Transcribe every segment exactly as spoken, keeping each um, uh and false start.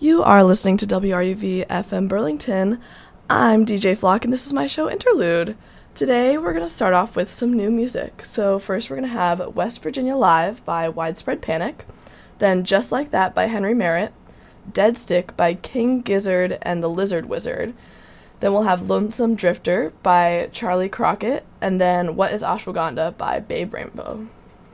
You are listening to W R U V F M Burlington. I'm D J Flock, and this is my show Interlude. Today, we're going to start off with some new music. So first, we're going to have West Virginia Live by Widespread Panic, then Just Like That by Henry Merritt, Dead Stick by King Gizzard and the Lizard Wizard. Then we'll have Lonesome Drifter by Charlie Crockett, and then What is Ashwagandha by Babe Rainbow.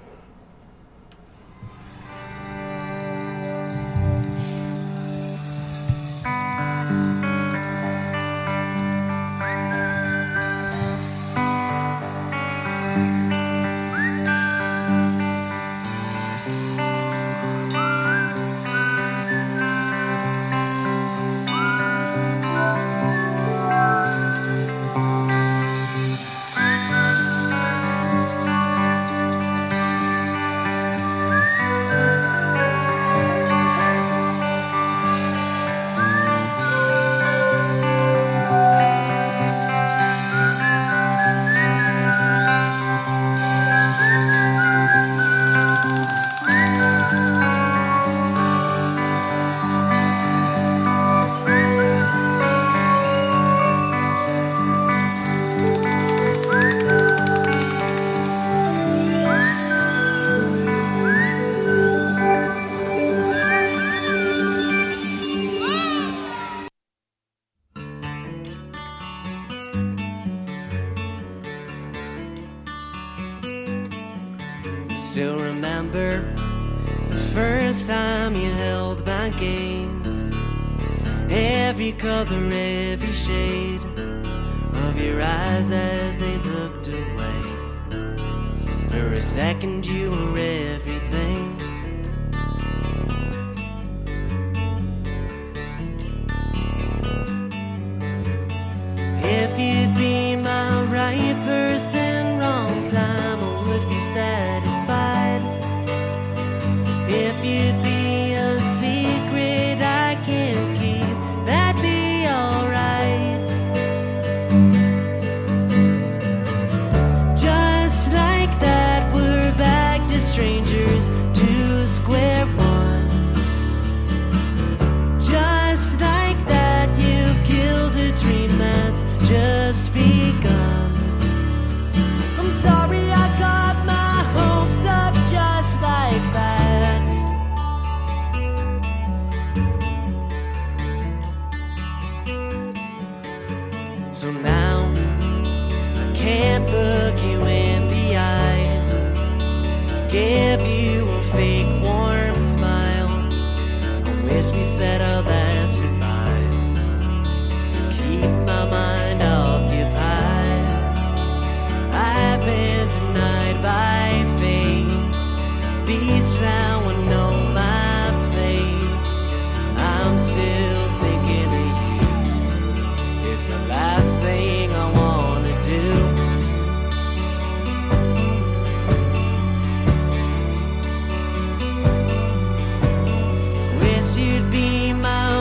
Still remember the first time you held my gaze. Every color, every shade of your eyes as they looked away. For a second you were everything. If you'd be my right person, wrong time, I would be satisfied. If you'd be a secret I can't keep, that'd be alright. Just like that, we're back to strangers, to square one. Just like that, you've killed a dream that's just begun. I'm sorry I got my hopes up just like that. So now I can't look you in the eye, give you a fake warm smile. I wish we said our last goodbyes to keep my mind occupied. I've been denied by fate. These now I know my place. I'm still thinking of you. It's the last thing I wanna do. Wish you'd be my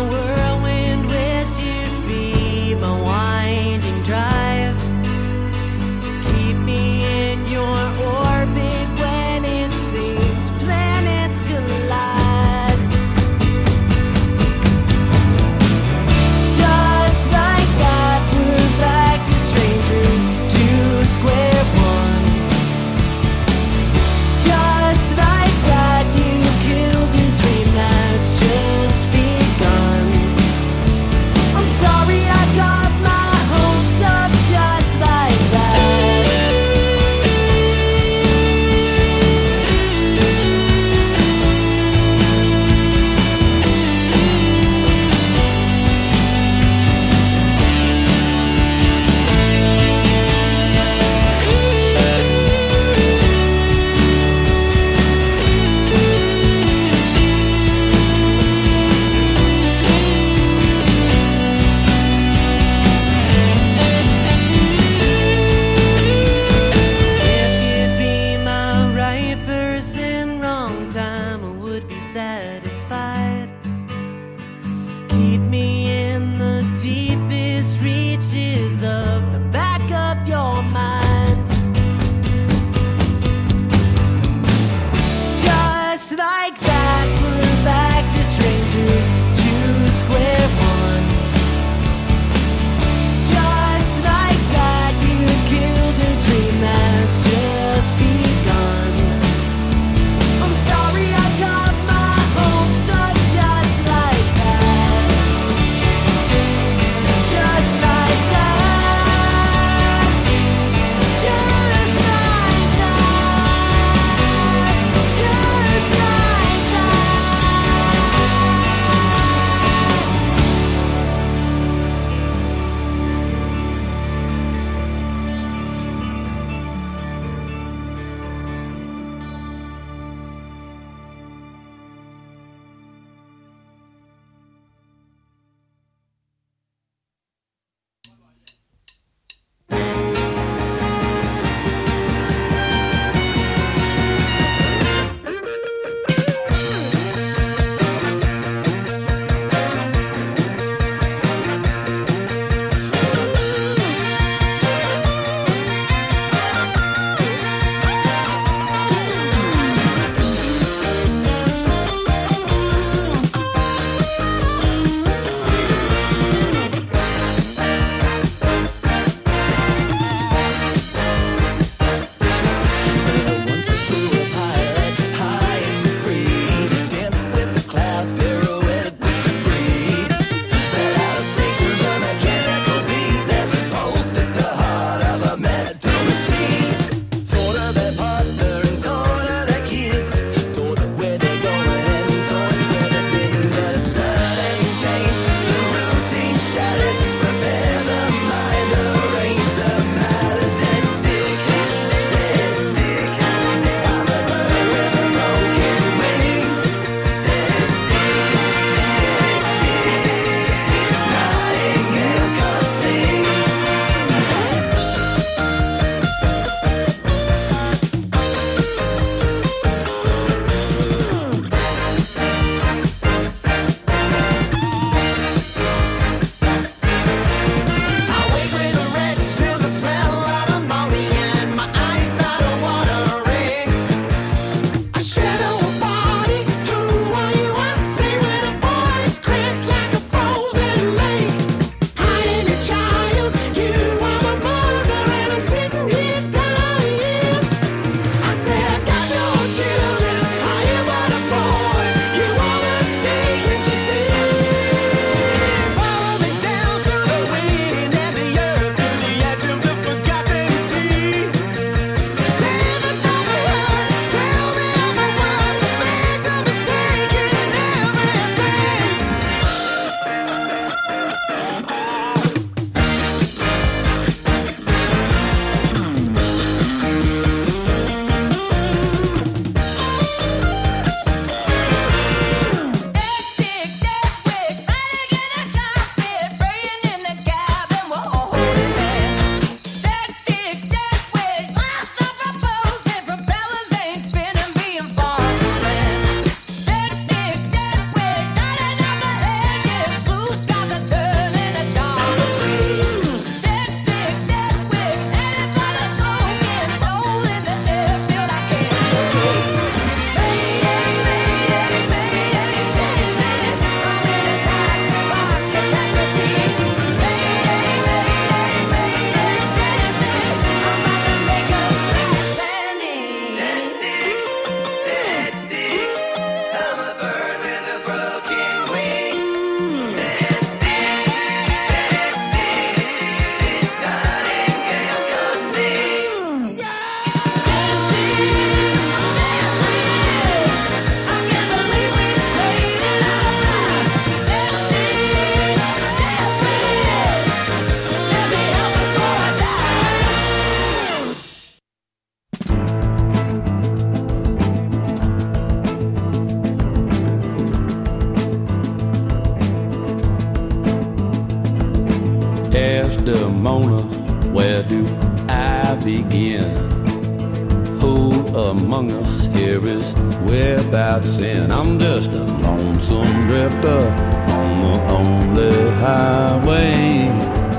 Desdemona, where do I begin? Who among us here is without sin? I'm just a lonesome drifter on the only highway.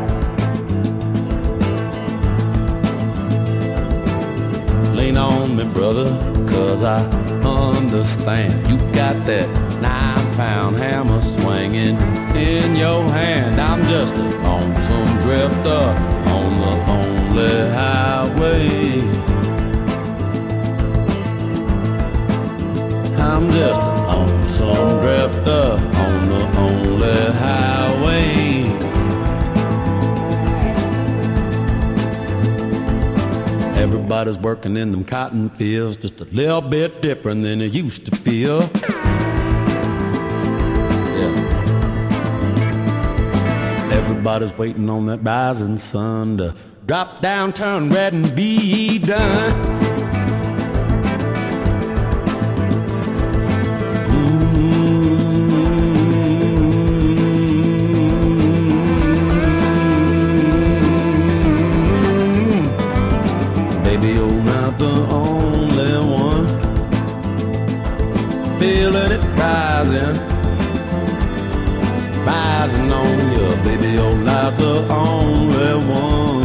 Lean on me, brother, cause I understand. You got that nine-pound hammer swinging in your hand. I'm just a lonesome drifter on the only highway. I'm just a lonesome drifter on the only highway. Everybody's working in them cotton fields, just a little bit different than it used to feel. Yeah. Everybody's waiting on that rising sun to drop down, turn red, and be done. Rising on you, baby, you're not the only one.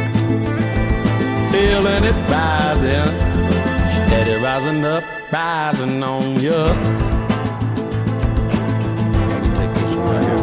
Feeling it rising, steady rising up, rising on you. Let me take this one right here.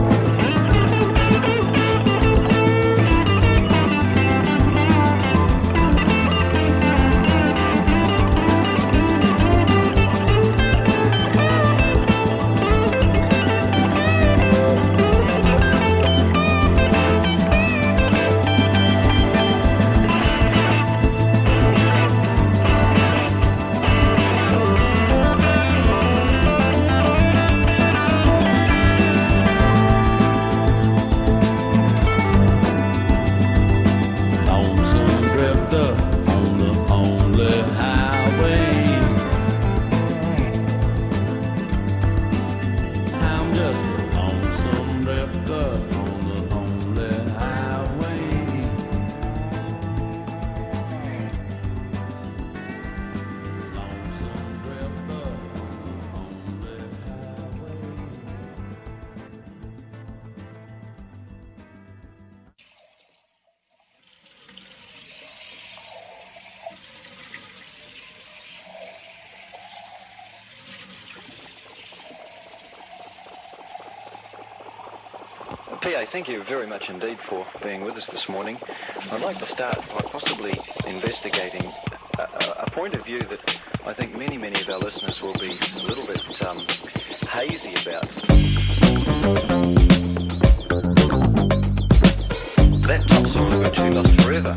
P A, thank you very much indeed for being with us this morning. I'd like to start by possibly investigating a, a point of view that I think many, many of our listeners will be a little bit um, hazy about. That topsoil eventually lost forever.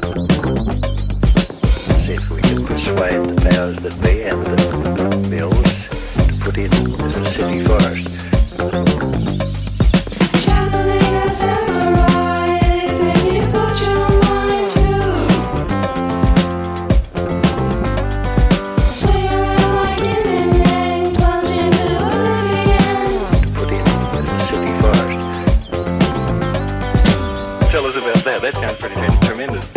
See if we can persuade the powers that be and the mills to put in a city forest. That sounds pretty tremendous.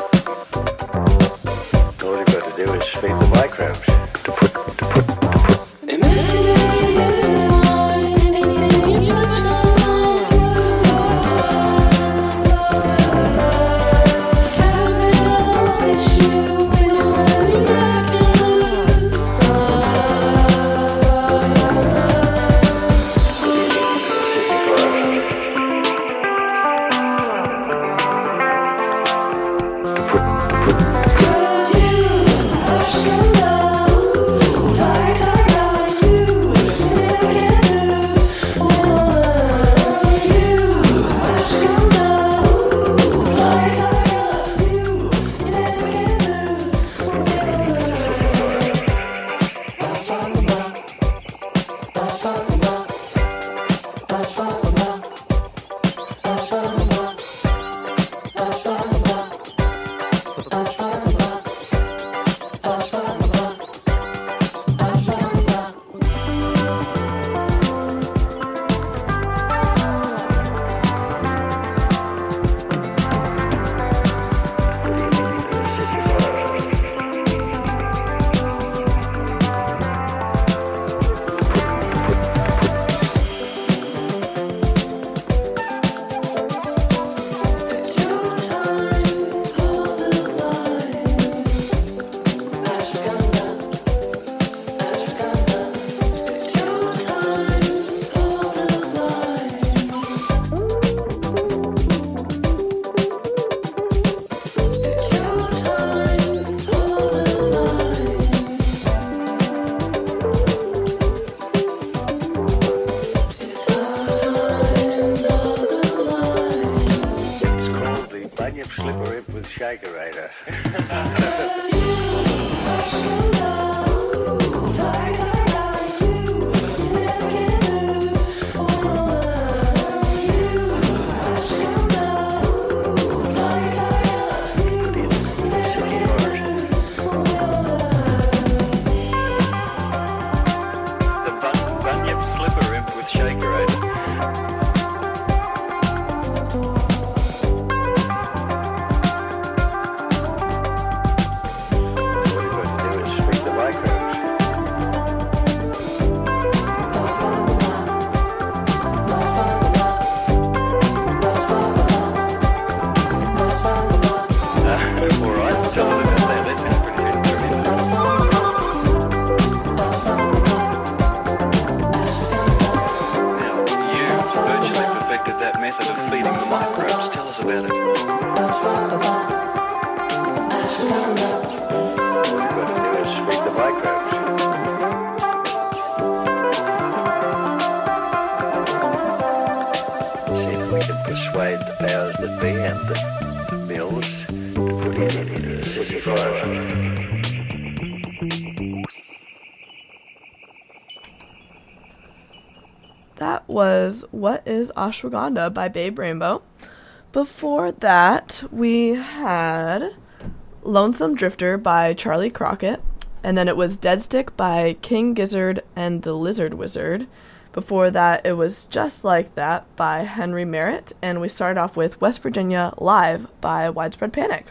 All you've got to do is feed the microbes to put, to put, to put in Cause you hush your love. Shakerator. That was What is Ashwagandha by Babe Rainbow. Before that, we had Lonesome Drifter by Charlie Crockett. And then it was Dead Stick by King Gizzard and the Lizard Wizard. Before that, it was Just Like That by Henry Merritt. And we started off with West Virginia Live by Widespread Panic.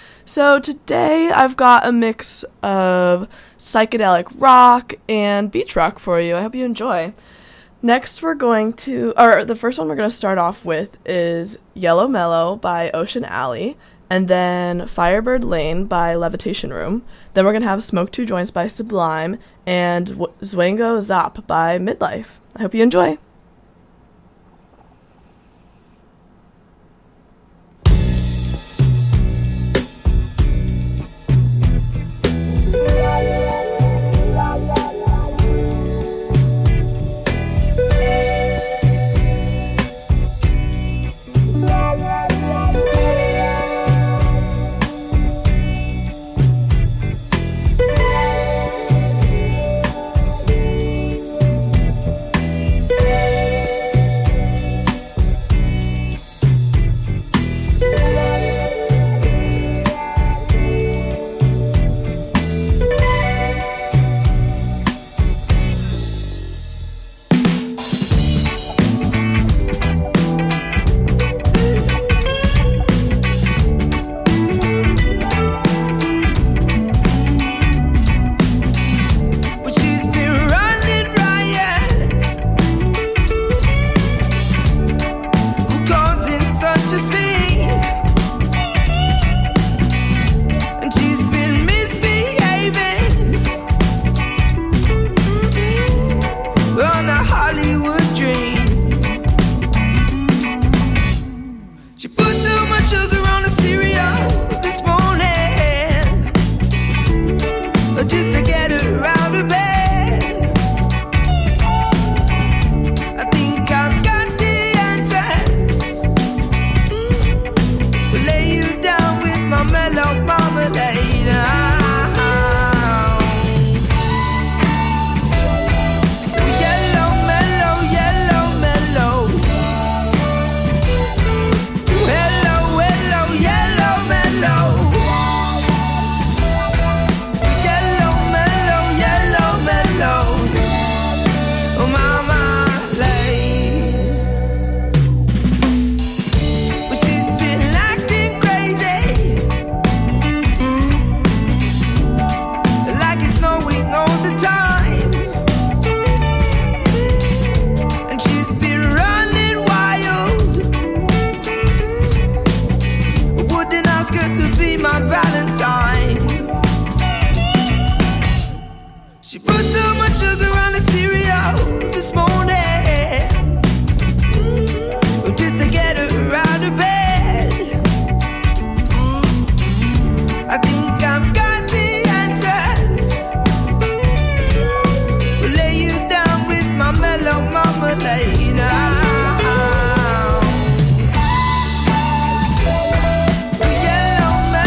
So today I've got a mix of psychedelic rock and beach rock for you. I hope you enjoy. Next we're going to, or the first one we're going to start off with is Yellow Mellow by Ocean Alley, and then Firebird Lane by Levitation Room. Then we're going to have Smoke Two Joints by Sublime, and Zwango Zop by Midlife. I hope you enjoy. Yellow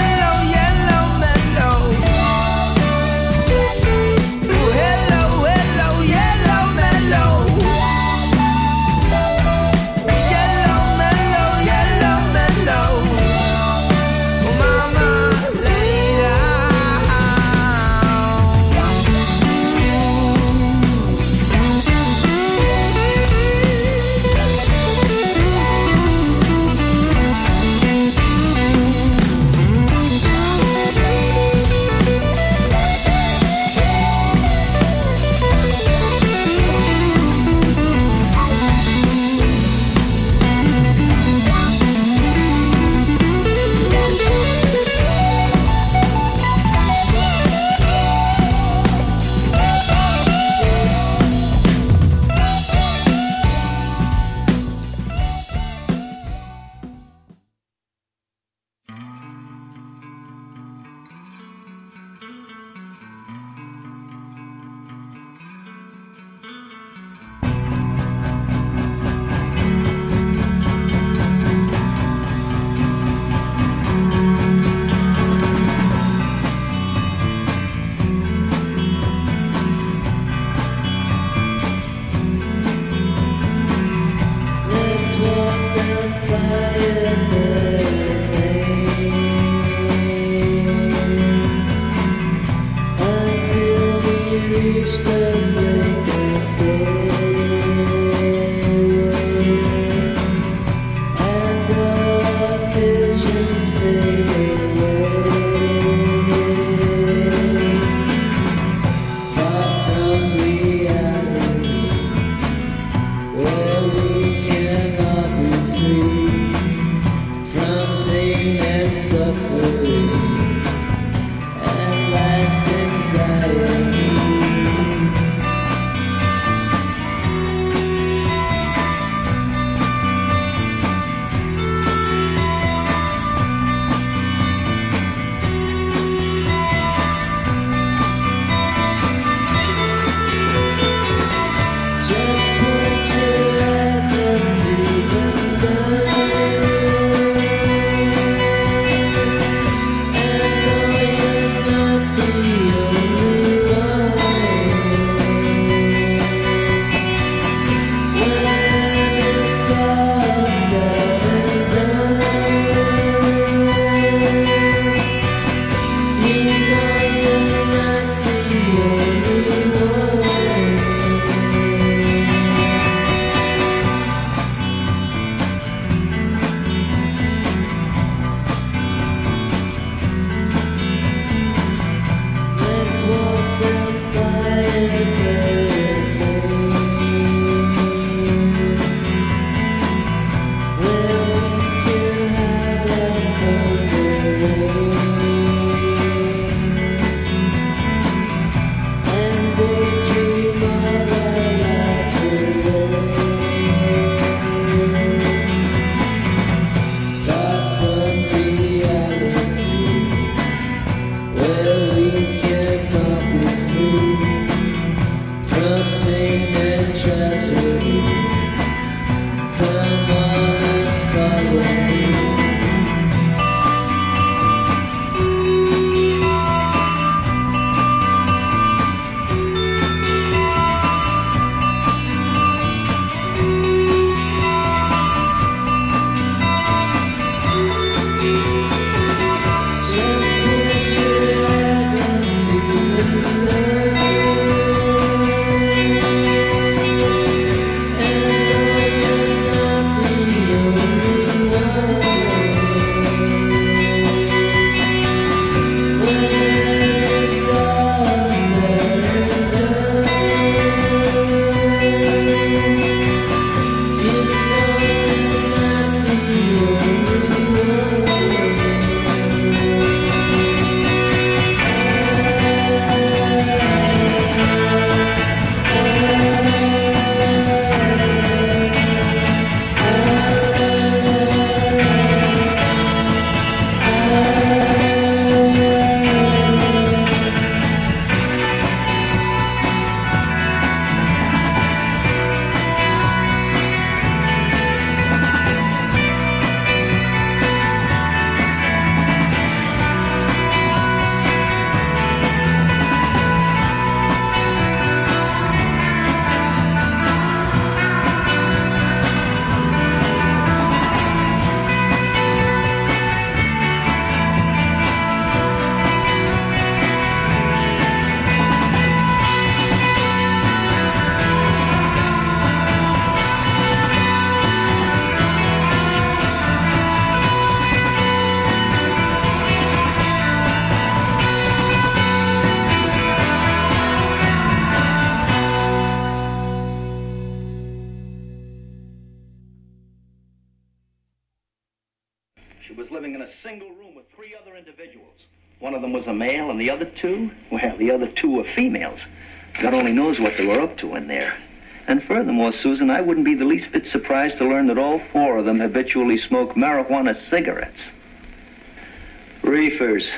individuals. One of them was a male, and the other two, well, the other two were females. God only knows what they were up to in there. And furthermore, Susan, I wouldn't be the least bit surprised to learn that all four of them habitually smoke marijuana cigarettes. Reefers.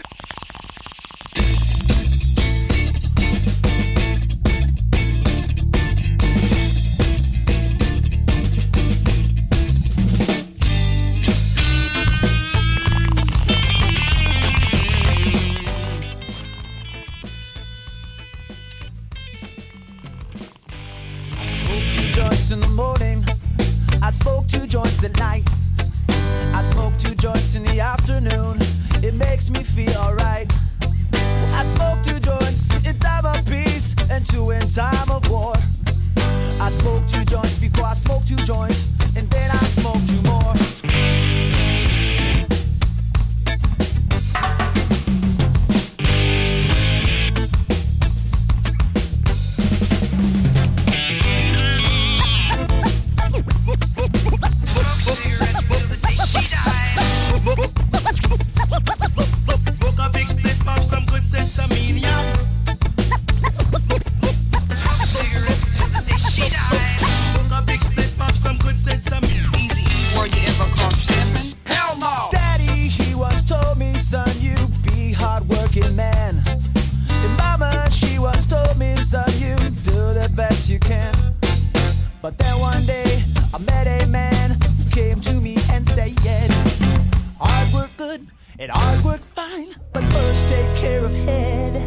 In the morning, I smoke two joints at night. I smoke two joints in the afternoon. It makes me feel alright. I smoke two joints in time of peace and two in time of war. I smoke two joints before I smoke two joints, and then I smoke two more. But then one day I met a man who came to me and said, hard work good and hard work fine, but first take care of head.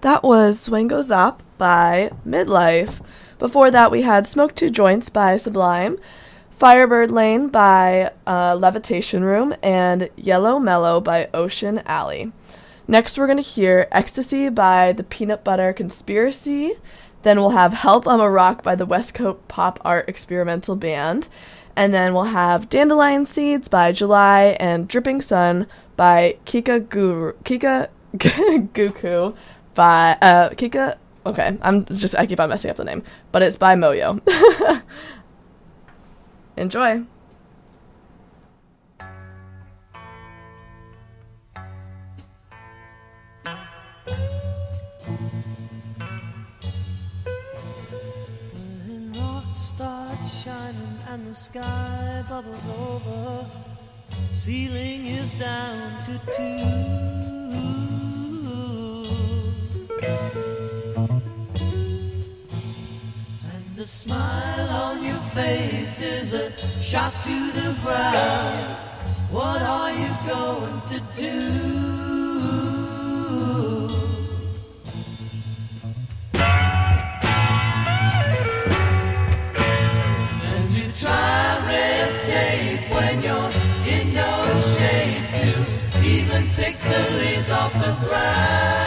That was Swing Goes Up by Midlife. Before that, we had Smoke Two Joints by Sublime, Firebird Lane by uh, Levitation Room, and Yellow Mellow by Ocean Alley. Next, we're going to hear Ecstasy by the Peanut Butter Conspiracy. Then we'll have Help I'm a Rock by the West Coast Pop Art Experimental Band. And then we'll have Dandelion Seeds by July and Dripping Sun by Kika Guru, Kika Guku by uh, Kika. Okay, I'm just I keep on messing up the name, but it's by Moyo. Enjoy. When rocks start shining and the sky bubbles over, ceiling is down to two. And the smile on your face is a shot to the ground. What are you going to do? And you try red tape when you're in no shape to even pick the leaves off the ground.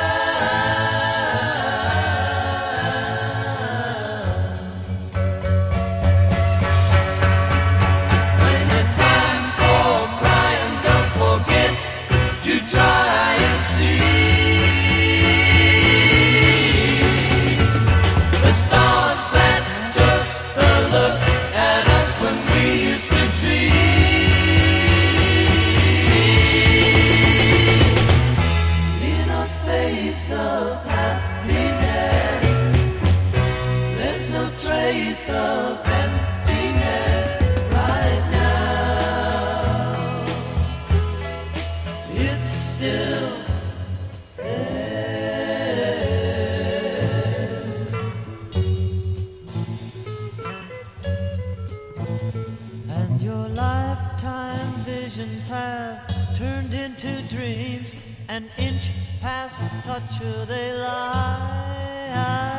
Touch her, they lie.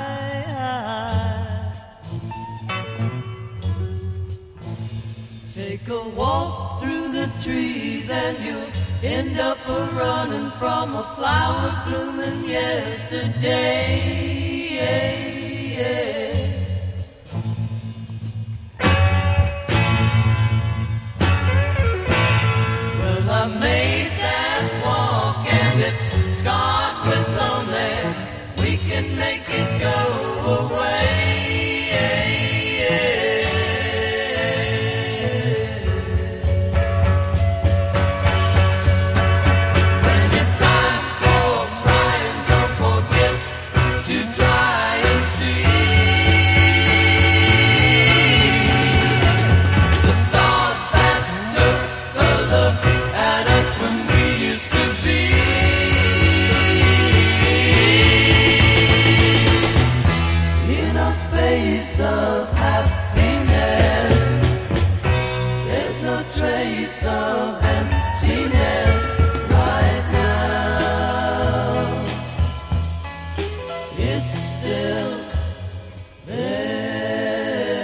Take a walk through the trees and you'll end up a running from a flower blooming yesterday. Well, I made that walk and it's scarred with lonely. We can make it go away. When it's time for crying, don't forget to try and see the stars that took a look at us when we used to be. Space of happiness, there's no trace of emptiness right now. It's still there.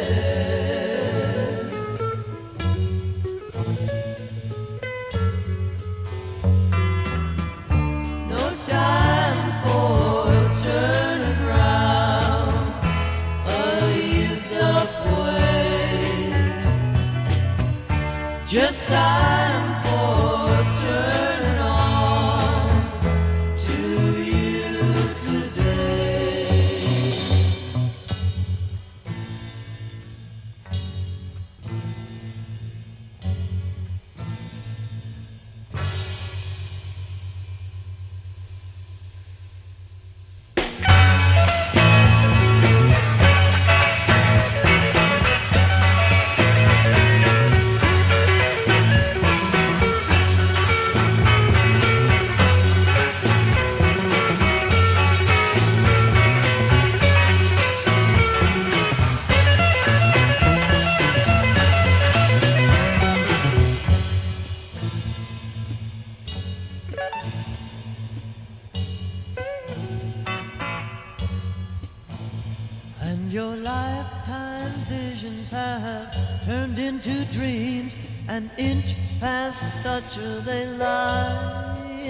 No time for turning round. Just time for turning on to you today. into dreams, an inch past touch of they lie.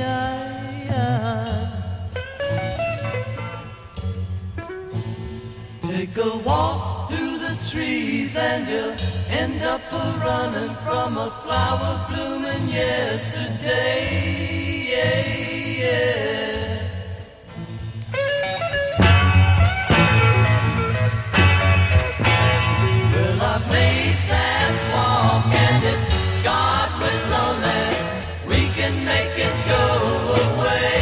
Take a walk through the trees and you'll end up a-running from a flower blooming yesterday. Yeah, yeah. Well, I've made that walk and it's scarred with lonely. We can make it go away.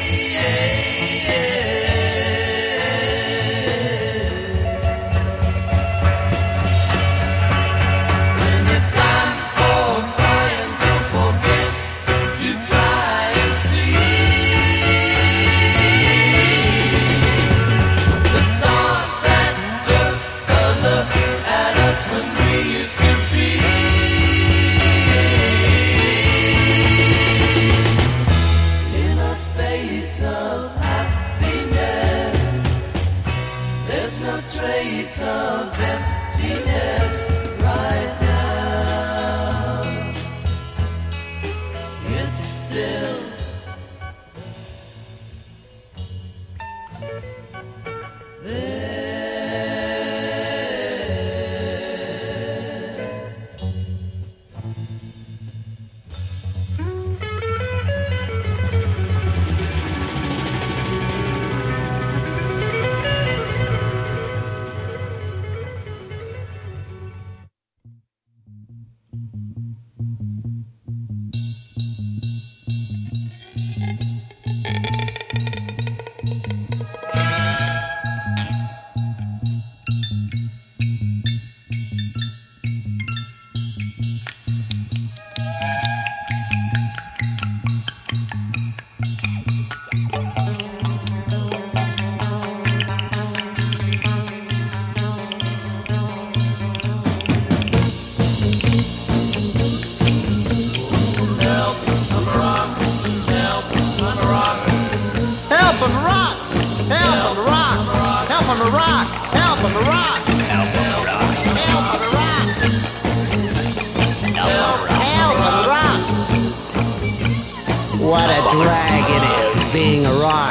What a drag it is being a rock.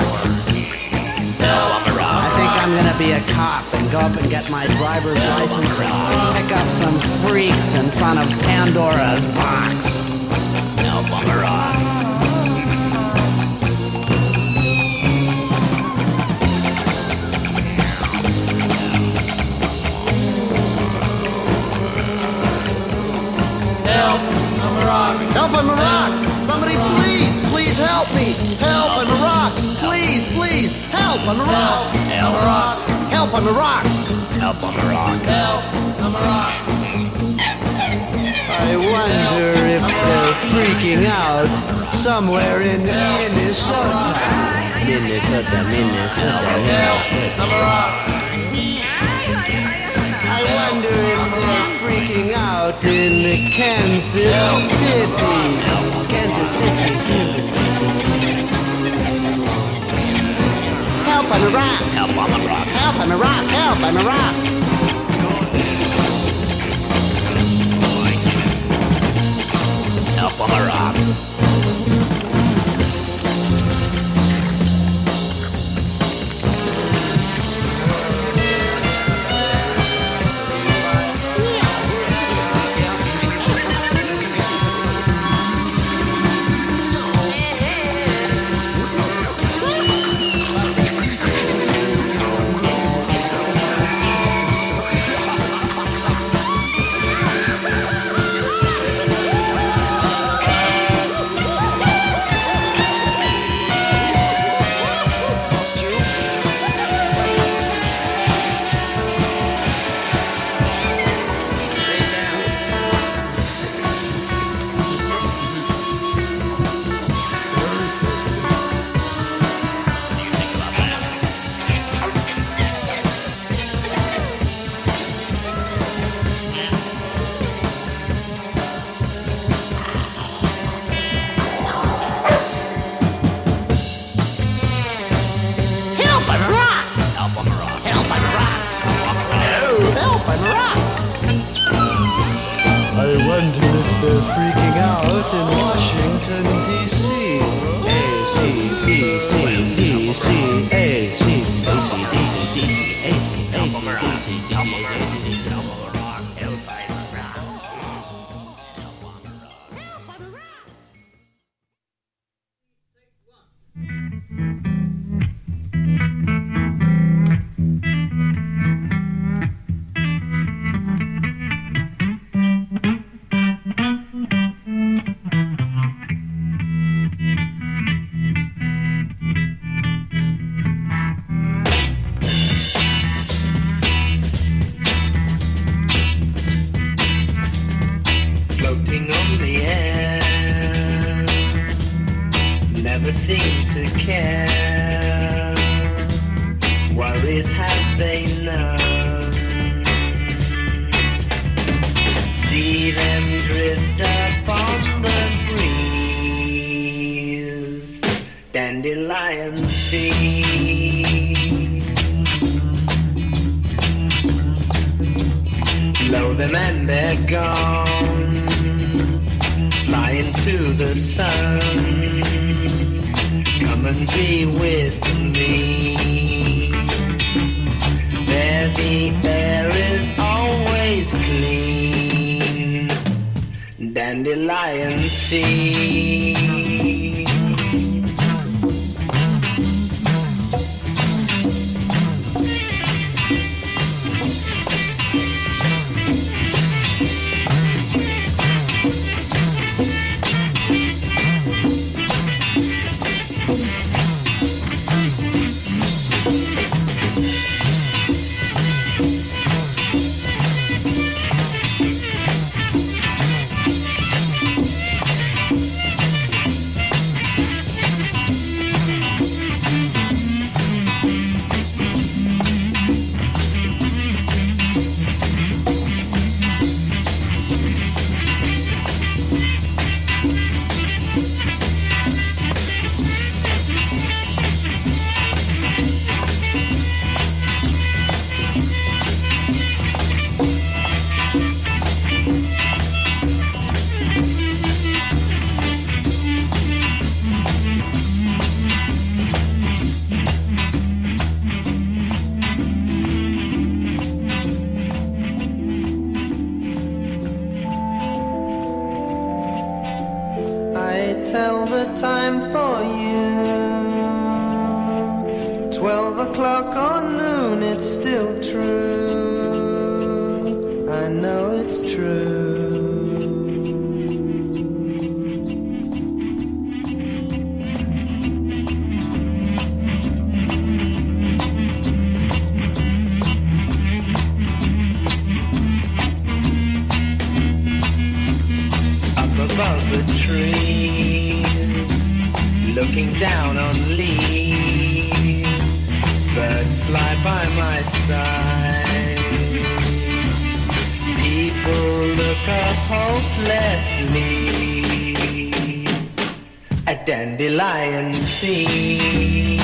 I think I'm gonna be a cop and go up and get my driver's license and pick up some freaks in front of Pandora's box. Help on the rock. Help, I'm a rock. Help, I'm a rock. Somebody please, please help me. Help, I'm a rock. Please, please, help, I'm a rock. Help, I'm a rock. Help, I'm a rock. Help, I'm a rock. Help, I'm a rock. I wonder if they're freaking out somewhere in Minnesota. Minnesota, Minnesota, Minnesota. I'm a rock. I wonder if they're freaking out in Kansas City. Kansas City, Kansas City. Help, I'm a rock. Help, I'm a rock. Help, I'm a rock. Help, I'm a rock. Help, I'm a rock. wonder if they're freaking out in Washington, D C A, C, B, C, D, C, A, C, A, C, D, C, D, C, A, C, A, C, D, C, D, C, A, C, D, C, floating on the air, never seem to care. Worries have they none? See them drift upon the breeze, dandelion sea. Blow them and they're gone, flying to the sun. Come and be with me. There the air is always clean, dandelion sea. Tell the time for you. Twelve o'clock or noon, it's still true. I know it's true. Up above the tree, looking down on leaves, birds fly by my side. People look up hopelessly, a dandelion sea.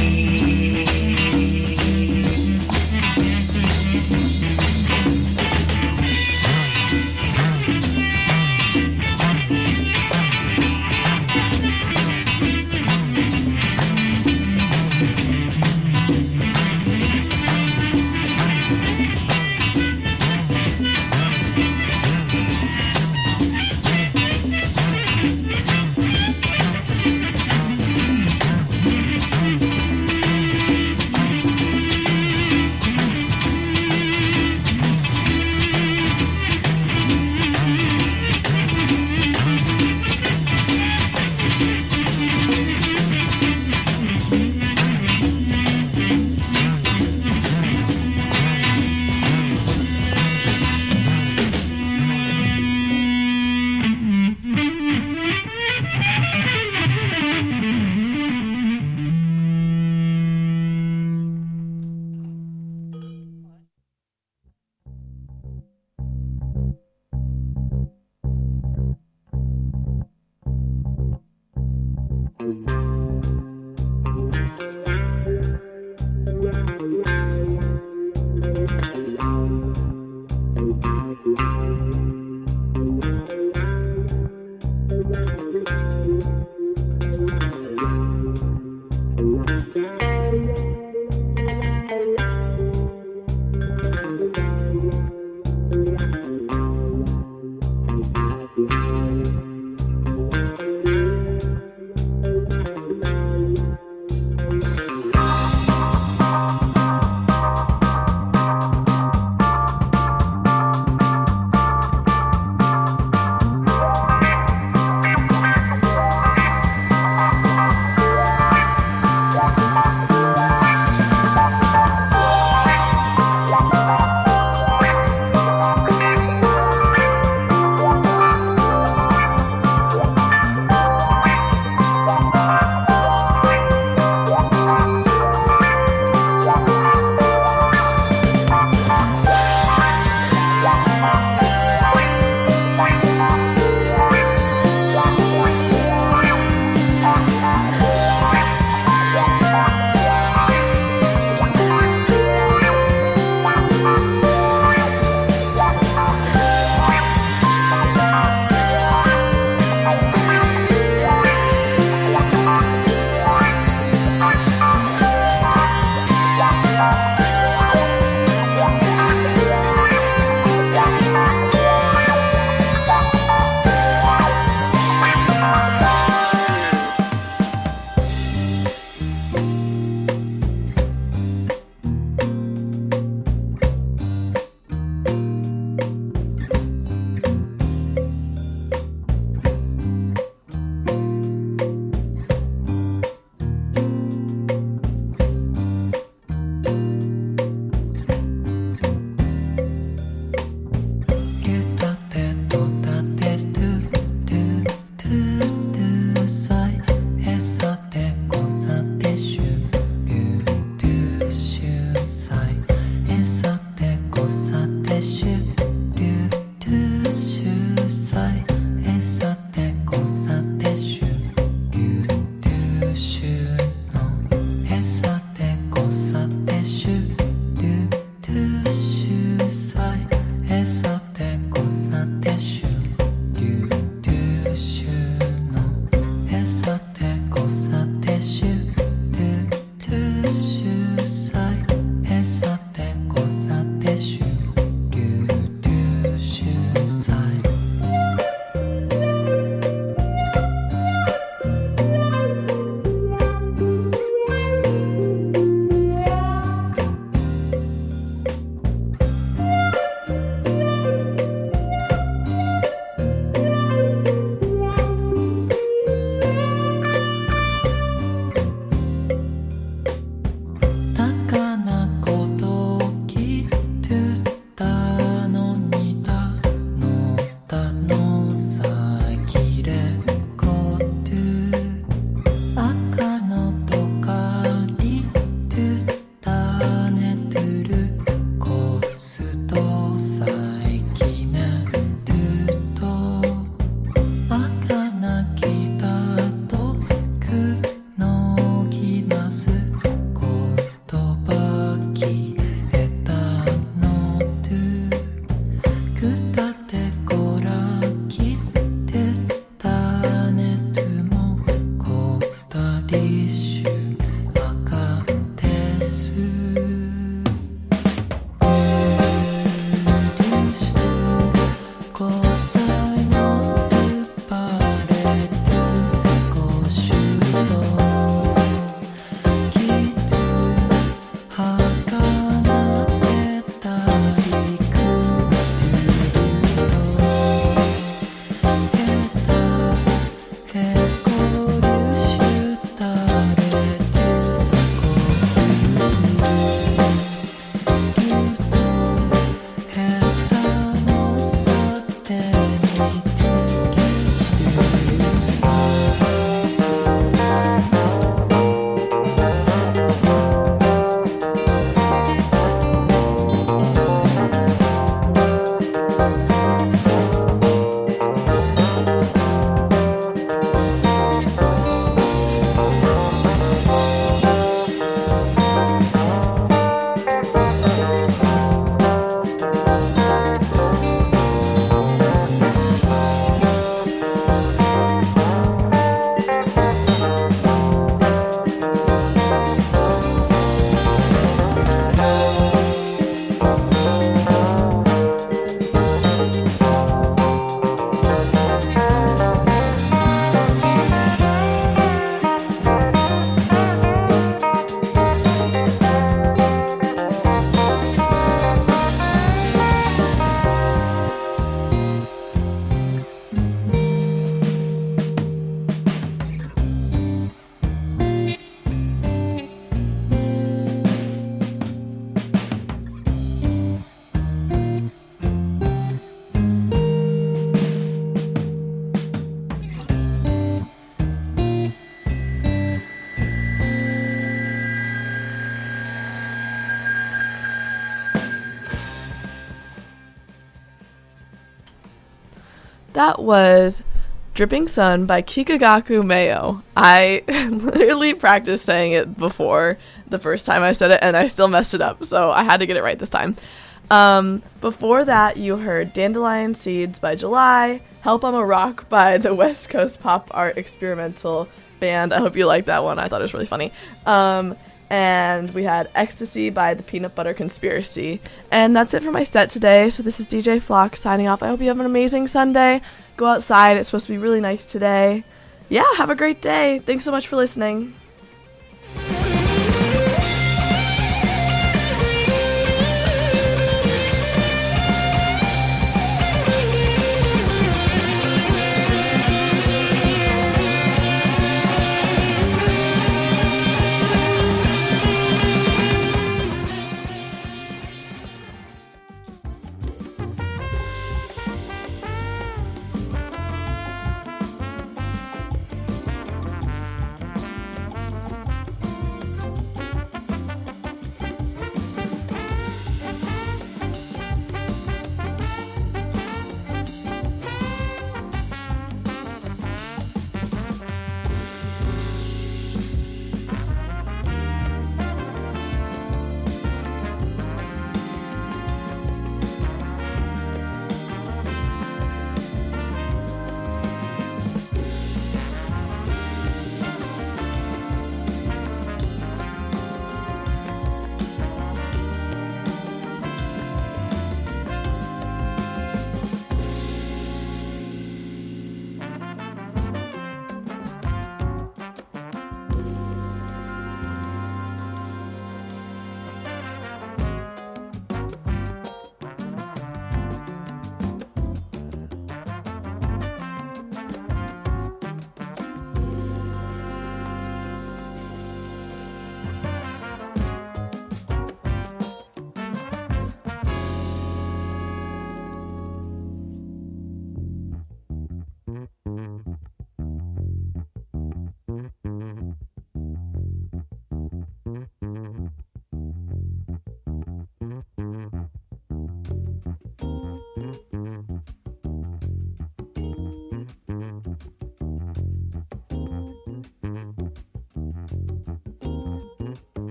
That was Dripping Sun by Kikagaku Mayo. I literally practiced saying it before the first time I said it, and I still messed it up, so I had to get it right this time. Um, before that, you heard Dandelion Seeds by July, Help I'm a Rock by the West Coast Pop Art Experimental Band. I hope you liked that one. I thought it was really funny. Um, and we had Ecstasy by the Peanut Butter Conspiracy. And that's it for my set today. So this is D J Flock signing off. I hope you have an amazing Sunday. Go outside. It's supposed to be really nice today. Yeah, have a great day. Thanks so much for listening.